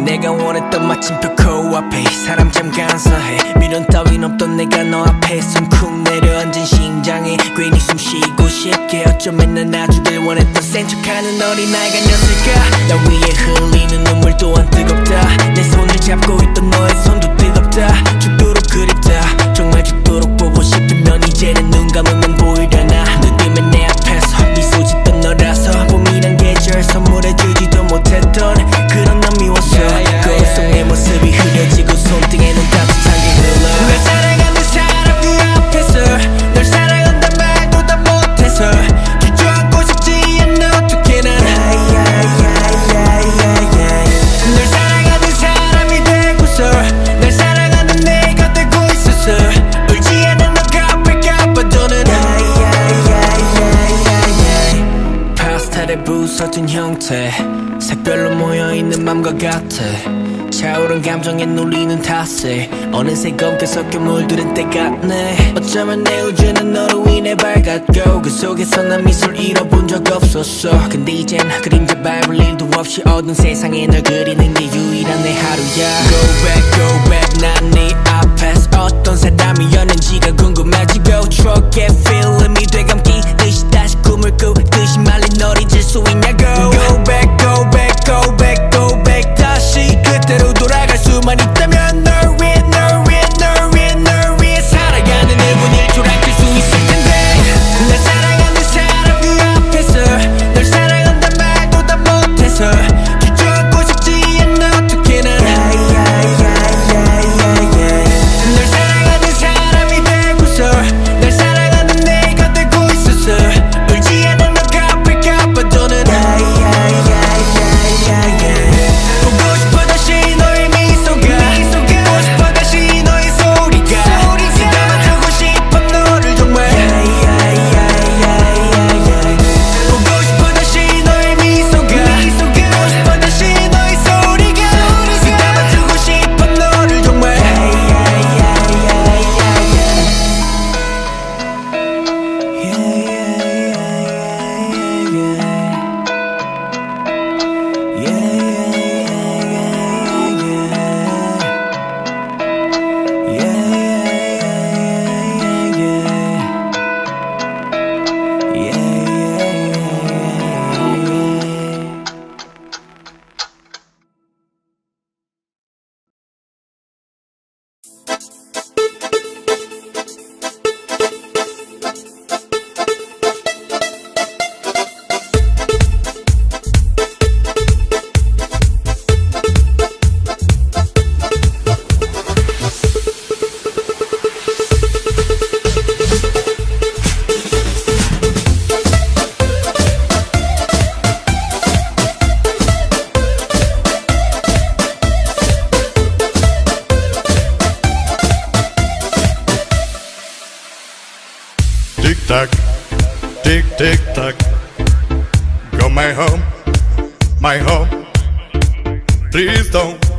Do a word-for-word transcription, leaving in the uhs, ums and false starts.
내가 원했던 마침표 코앞에 사람 참 간사해. 미련 따윈 없던 내가 너 앞에 숨쿵 내려앉은 심장에 괜히 숨 쉬고 싶게 어쩌면 난 놔주길 원했던 센 척하는 어린아이가 아니었을까. 나 위에 흘리는 눈물 또한 뜨겁다. 내 손을 잡고 있던 너의 손도 뜨겁다. 죽도록 그립다. 정말 죽도록 보고 싶으면 이제는 눈 감으면 보이려나. 눈 뜨면 내 앞에서 미소 짓던 너라서 봄이란 계절 선물해주지도 못했던 그런 난 미웠어. 거울 속 내 모습이 흐려지고 손등에 눈 따뜻하게 흘러. 널 사랑하는 사람 그 앞에서 널 사랑한단 말도 다 못해서 주저앉고 싶지 않아. 어떻게 난 널 사랑하는 사람이 되고서 날 사랑하는 내가 되고 있어서 울지 않은 너가 아플까 봐 더는 파스텔에 부서진 형태 색별로 모여있는 맘과 같아. 차오른 감정에 눌리는 탓에 어느새 검게 섞여 물들은 때 같네. 어쩌면 내 우주는 너로 인해 밝았고 그 속에서 난 미소를 잃어본 적 없었어. 근데 이젠 그림자 밟을 일도 없이 어두운 세상에 널 그리는 게 유일한 내 하루야. Go back go back 난 네 앞에서 어떤 사람이었는지가 궁금해지고 추억의 필름이 되감기듯이 다시 꿈을 꾸듯이 말린 널 잊을 수 있냐고. Go back go back go back go back 다시 그때로 돌아갈 수만 있다면 널 위해 널 위해 널 위해 널 위해 살아가는 일분 일 초랑 될 수 있을 텐데. 날 사랑하는 사람 그 앞에서 널 사랑한단 말도 다 못해서 주저앉고 싶지 않아. 어떻게 난 널 사랑하는 사람이 되고서 날 사랑하는 내가 되고 있어서 울지 않은 너가 아플까 봐 더는 보고 싶어 다시 너의 미소가 보고 싶어 다시 너의 소리가 담아주고 싶어 너를 정말 보고 싶어 다시 너의 미소가 보고 싶어 다시 너의 소리가 담아주고 싶어 너를 정말. Tick tock, tick tick tock. Go my home, my home. Please don't